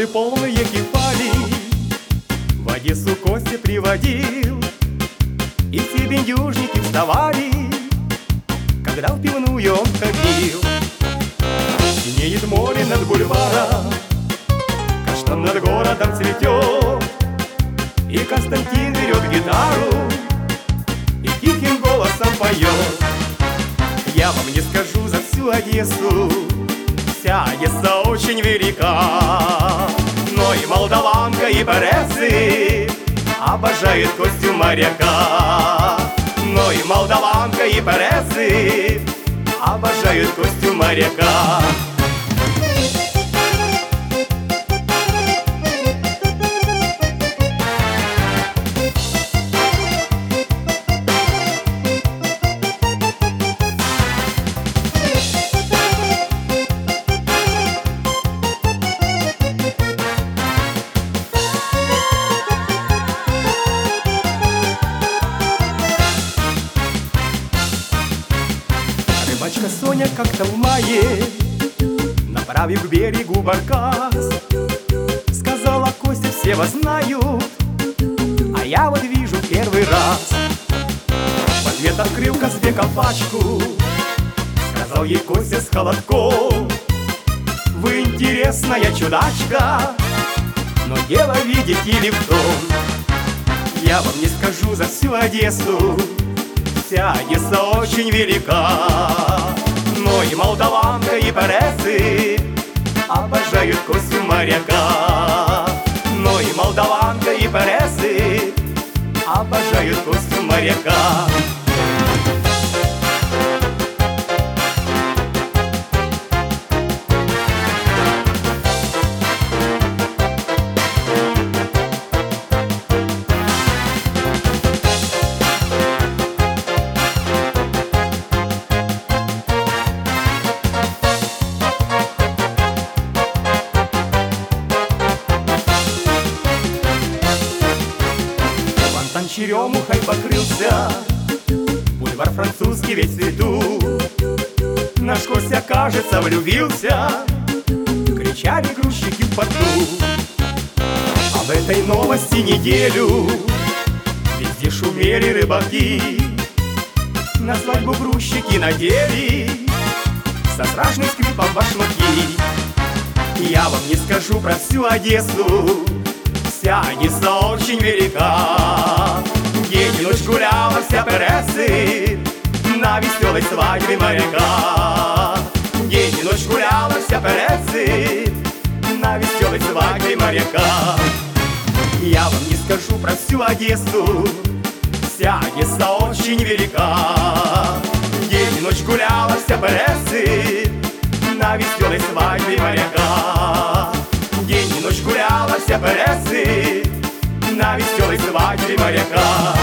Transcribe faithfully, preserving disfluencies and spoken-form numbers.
Лодки полные кефали в Одессу Костя приводил, и все бендюжники вставали, когда в пивную он ходил. Синеет море над бульваром, каштан над городом цветет, и Константин берет гитару и тихим голосом поет. Я вам не скажу за всю Одессу, вся Одесса очень велика, но и молдаванка, и березы обожают Костю моряка. Но и молдаванка, и березы обожают Костю моряка. Рыбачка Соня как-то в мае, направив к берегу баркас, сказала: Костя, все вас знают, а я вот вижу первый раз. В ответ открыл Казбека пачку, сказал ей Костя с холодком: вы интересная чудачка, но дело, видите ли, в том, я вам не скажу за всю Одессу, вся Одесса очень велика, но и молдаванка, и березы обожают Костю моряка. Но и молдаванка, и березы обожают Костю моряка. Черемухой покрылся бульвар французский весь в цвету. Наш Костя, кажется, влюбился, кричали грузчики в порту. Об этой новости неделю везде шумели рыбаки, на свадьбу грузчики надели со страшным скрипом башмаки. Я вам не скажу про всю Одессу, вся Одесса очень велика, день и ночь гуляла вся березы на веселой свадьбе моряка. День и ночь гуляла вся березы на веселой свадьбе моряка. Я вам не скажу про всю Одессу, вся Одесса очень велика, день и ночь гуляла вся березы на веселой свадьбе моряка. День и ночь гуляла вся березы на веселой свадьбе моряка.